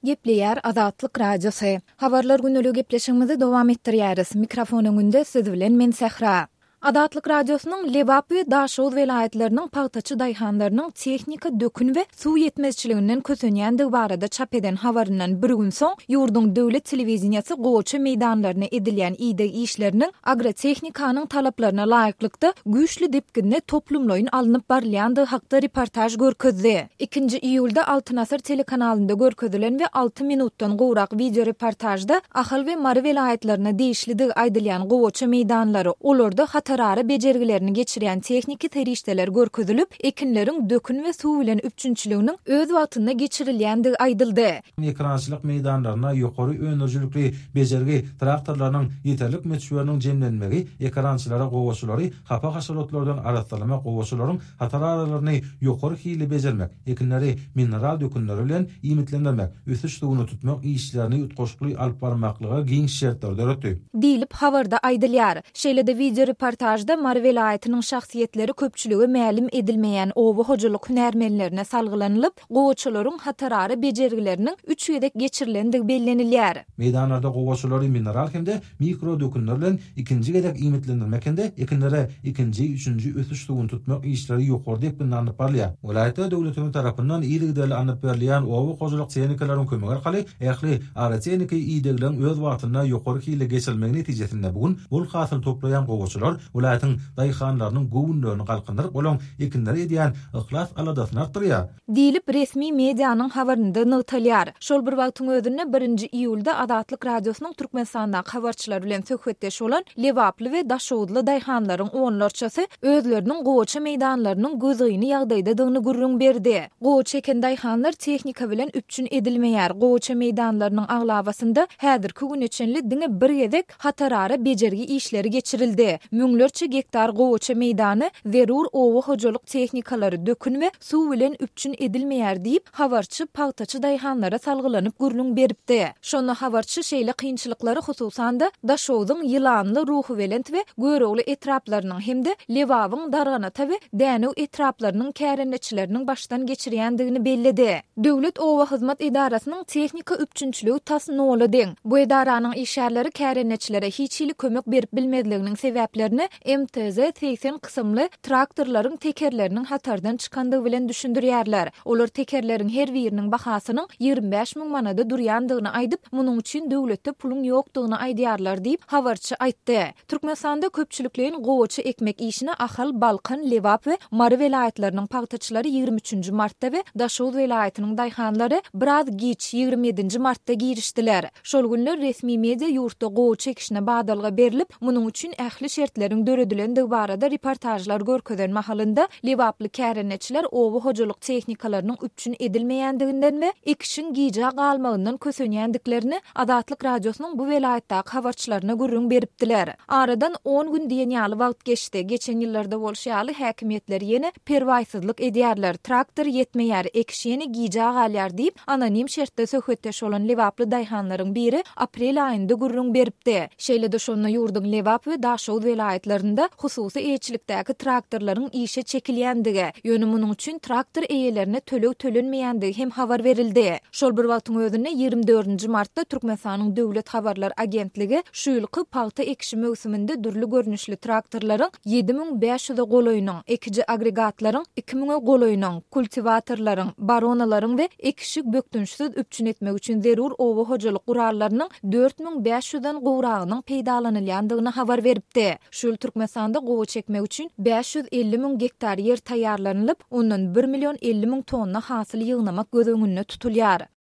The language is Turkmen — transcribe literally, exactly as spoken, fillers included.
Gepleýär Azatlyk Radiosu. Habarlar günlügi gepleşigimizi dowam etdirýäris. Mikrofon öňünde siz bilen men Sehra. Azatlyk Radiosynyň Lewap we Daşow welaýatlarynyň paýtaçy daýhanlarynyň tehnika dökün we suw ýetmezçiliginden kösenýändigi barada çap eden habaryndan bir gün soň ýurdun döwlet telewizionýasy gowy meýdanlaryna edilýän ýygy işleriniň agrotehnikanyň talaplaryna laýyklykda güýçli depkinne toplumlaýyn alınıp barylýandygy hakda reportaj görkezdi. ikinji iýulda Altyn Asr telekanalynda görkezilen we alty minutdan gowrak video reportajda Ahal we Mary welaýatlaryna deýişlidigi aýdylýan gowy meýdanlary olarda tarary bejergilerini geçirýän tehniki terişdeler görkezilip, ekinleriň dökün we suw bilen üçünçiliginiň öz wagtynda geçirilýändigi aýdyldy. Ekrançylyk meýdanlaryna ýokary öňürjülükli bejergi traktorlarynyň ýeterlik meçhurlarynyň jemlenmegi, ekrançylara gowaçylary, hapa haşeratlardan aratlama gowaçylaryň hataralaryny ýokary hili bejermek, ekinleri mineral dökünleri bilen iýmitlendirmek, ösüş suwuny tutmak işlerini ýutgaşykly alyp barmaklyga giň şertler ötdi. Diýilip habarda aýdylýar. Şeýlede video reportajda Mary welaýatynyň şahsiýetleri köpçüligi mälim edilmeýän owa hojalyk hünärmenlerine salgylanylyp, gowaçylaryň hatarary bejergileriniň üç ýedek geçirilendigi bellenilýär. Meýdanlarda gowaçylary mineral hemde mikro dökünler bilen ikinji gedek iýmitlendirmekende, ekinlere ikinji, üçünji ösüş suwuny tutmak işleri ýokary dep bilnanyp barlýar. Welaýat döwletiniň tarapyndan ýygy anyp berilýän owa hojalyk tehnikalaryň kömegi arkaly ähli agrotehnika ýygylaryň öz wagtynda ýokary hili geçirilmegi netijesinde bugün bol hasyl toplaýan gowaçylar welaýatyň daýhanlarynyň gowunlaryny galkyndyryp bolan ekinleri edýän ihlas aladasyny artdyrýar. Diýilip resmi mediýanyň habarynda nöwtalýar. Şol bir wagtyň özünde birinji iýulda Azatlyk Radiosynyň Türkmenistandaky habarçylar bilen söhbetdeş bolan Lewaply we Daşowly daýhanlaryň onlarçasy özleriniň gowaça meýdanlarynyň gözüňi ýagdaýdadygyny gurrun berdi. Gowaça eken daýhanlar tehnika bilen üpçün edilmeýär. Gowaça meýdanlarynyň aglabasynda häzirki güneçenli diňe bir gedek hatarary bejergi işleri geçirildi. Müňlerçe gektar gowaça meýdany zerur owa hojalyk tehnikalary dökün we suw bilen üpçün edilmeýär diýip habarçy paýtaçy daýhanlara salgylanyp gurrun beripdi. Şonu habarçy şeýle kynçylyklary hususan da Daşowdyň ýylanly ruhy welent we görewli etraplarynyň hemde Lewabyň darganata we dänew etraplarynyň kärenleçileriniň başdan geçirýändigini belledi. Döwlet owa hyzmat edarasynyň tehnika üpçünçiligi tas nola deň. Bu edaranyň işgärleri kärenleçilere hiçili kömek berip bilmediliginiň sebäplerini M T Z seksen kysymly traktorlaryň tekerleriniň hatardan çykandygy bilen düşündirýärler. Olar tekerleriň her biriniň bahasynyň ýygrimi beş miň manada durýandygyny aýdyp, munyň üçin döwletde puluň ýokdugyny aýdýarlar diýip habarçy aýtdy. Türkmenistanda köpçüliklerin gowaça ekmek işine Ahal, Balkan, Lewap we Mary welaýatlarynyň paýtaçylary ýygrimi üçünji martda we Daşow welaýatynyň daýhanlary biraz giç ýygrimi ýedinji martda girişdiler. Şol günler resmi media ýurtda gowaça ekişine badalga berilip, munyň üçin ähli şertleriň döredilendiği barada reportajlar görkezen mahalında Lewaply kärenleçiler owa hojalyk tehnikalarynyň üpçün edilmeýändiginden we ekişin gije galmagyndan kösenýändiklerini Azatlyk Radiosynyň bu welaýatdaky habarçylaryna gurrun beripdiler. Aradan on gün diýen ýaly wagt geçdi. Geçen ýyllarda bolşaly häkimetler ýene perwaýsyzlyk edýärler. Traktor ýetmeýär, ekiş ýene gije galýar diýip anonim şertde söhbetdeş bolan Lewaply daýhanlaryň biri aprel aýynda gurrun beripdi. Şeýle de şonu ýurdun Lewap we Daşow welaýatlarynda hususy eýçilikdäki traktorlaryň işe çekilýändigi, ýöne munyň üçin traktor eýelerine tölew tölenmeýändigi hem habar berildi. Şol bir wagtyň özünde ýygrimi dördünji martda Türkmenistanyň Döwlet Habarlar Agentligi şu ýylky paýta ekişi mövsüminde dürli görnüşli traktorlaryň ýedi miň beş ýüze goloýunyň, ekiji agregatlaryň iki miň goloýunyň, kultivatorlaryň, baronalaryň we ekişik böktünçsiz üpçün etmek üçin zerur owa hojalyk gurallarynyň dört miň beş ýüzden gowragynyň peýdalanylýandygyny habar beripdi. Şol Türkmenistanda gowa çekmek üçin beş ýüz elli miň gektar ýer taýýarlanylyp, ondan bir milyon elli miň tonna hasyl ýygnamak gözüňünde tutulýar.